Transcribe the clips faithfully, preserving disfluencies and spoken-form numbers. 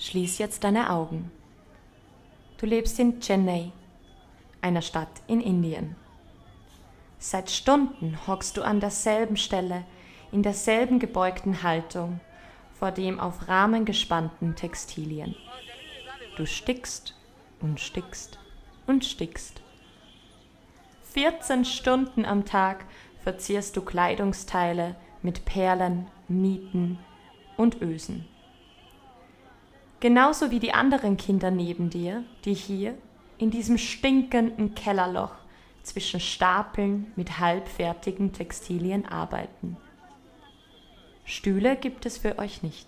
Schließ jetzt deine Augen. Du lebst in Chennai, einer Stadt in Indien. Seit Stunden hockst du an derselben Stelle, in derselben gebeugten Haltung, vor dem auf Rahmen gespannten Textilien. Du stickst und stickst und stickst. vierzehn Stunden am Tag verzierst du Kleidungsteile mit Perlen, Nieten und Ösen. Genauso wie die anderen Kinder neben dir, die hier in diesem stinkenden Kellerloch zwischen Stapeln mit halbfertigen Textilien arbeiten. Stühle gibt es für euch nicht.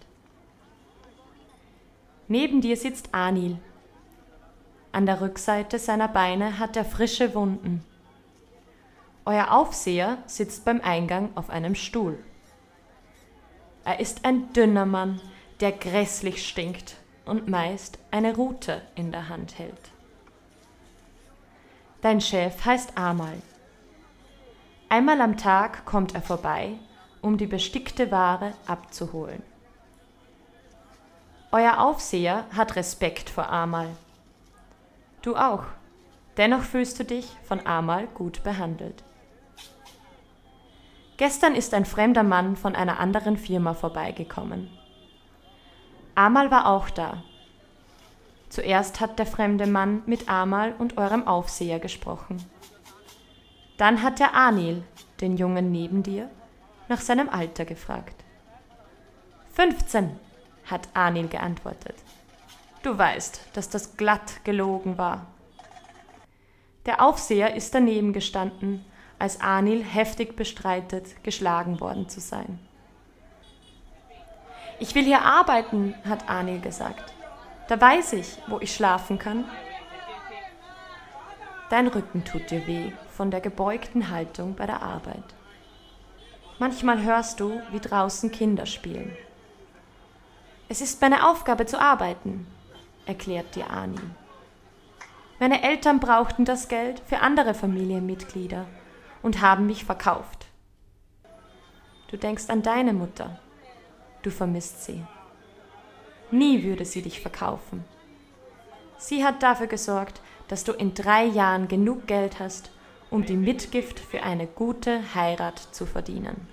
Neben dir sitzt Anil. An der Rückseite seiner Beine hat er frische Wunden. Euer Aufseher sitzt beim Eingang auf einem Stuhl. Er ist ein dünner Mann, der grässlich stinkt und meist eine Rute in der Hand hält. Dein Chef heißt Amal. Einmal am Tag kommt er vorbei, um die bestickte Ware abzuholen. Euer Aufseher hat Respekt vor Amal. Du auch, dennoch fühlst du dich von Amal gut behandelt. Gestern ist ein fremder Mann von einer anderen Firma vorbeigekommen. Amal war auch da. Zuerst hat der fremde Mann mit Amal und eurem Aufseher gesprochen. Dann hat der Anil, den Jungen neben dir, nach seinem Alter gefragt. fünfzehn, hat Anil geantwortet. Du weißt, dass das glatt gelogen war. Der Aufseher ist daneben gestanden, als Anil heftig bestreitet, geschlagen worden zu sein. Ich will hier arbeiten, hat Anil gesagt. Da weiß ich, wo ich schlafen kann. Dein Rücken tut dir weh von der gebeugten Haltung bei der Arbeit. Manchmal hörst du, wie draußen Kinder spielen. Es ist meine Aufgabe zu arbeiten, erklärt dir Anil. Meine Eltern brauchten das Geld für andere Familienmitglieder und haben mich verkauft. Du denkst an deine Mutter. Du vermisst sie. Nie würde sie dich verkaufen. Sie hat dafür gesorgt, dass du in drei Jahren genug Geld hast, um die Mitgift für eine gute Heirat zu verdienen.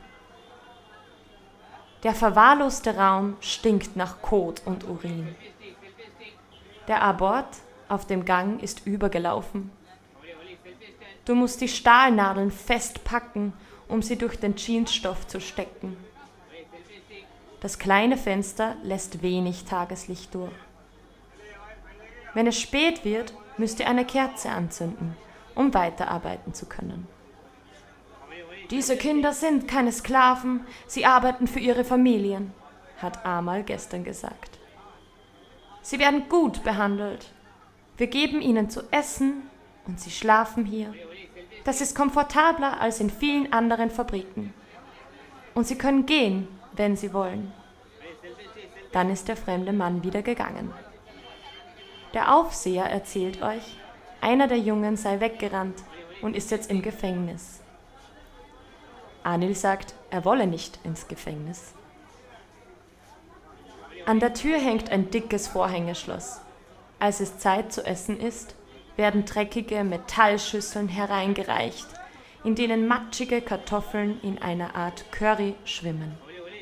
Der verwahrloste Raum stinkt nach Kot und Urin. Der Abort auf dem Gang ist übergelaufen. Du musst die Stahlnadeln festpacken, um sie durch den Jeansstoff zu stecken. Das kleine Fenster lässt wenig Tageslicht durch. Wenn es spät wird, müsst ihr eine Kerze anzünden, um weiterarbeiten zu können. Diese Kinder sind keine Sklaven, sie arbeiten für ihre Familien, hat Amal gestern gesagt. Sie werden gut behandelt. Wir geben ihnen zu essen und sie schlafen hier. Das ist komfortabler als in vielen anderen Fabriken. Und sie können gehen, wenn sie wollen. Dann ist der fremde Mann wieder gegangen. Der Aufseher erzählt euch, einer der Jungen sei weggerannt und ist jetzt im Gefängnis. Anil sagt, er wolle nicht ins Gefängnis. An der Tür hängt ein dickes Vorhängeschloss. Als es Zeit zu essen ist, werden dreckige Metallschüsseln hereingereicht, in denen matschige Kartoffeln in einer Art Curry schwimmen.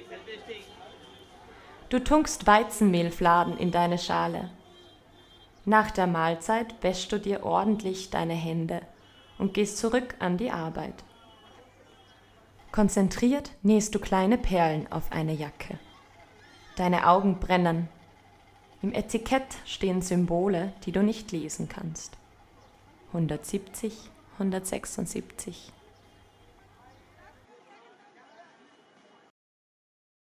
Du tunkst Weizenmehlfladen in deine Schale. Nach der Mahlzeit wäschst du dir ordentlich deine Hände und gehst zurück an die Arbeit. Konzentriert nähst du kleine Perlen auf eine Jacke. Deine Augen brennen. Im Etikett stehen Symbole, die du nicht lesen kannst. hundertsiebzig, hundertsechsundsiebzig.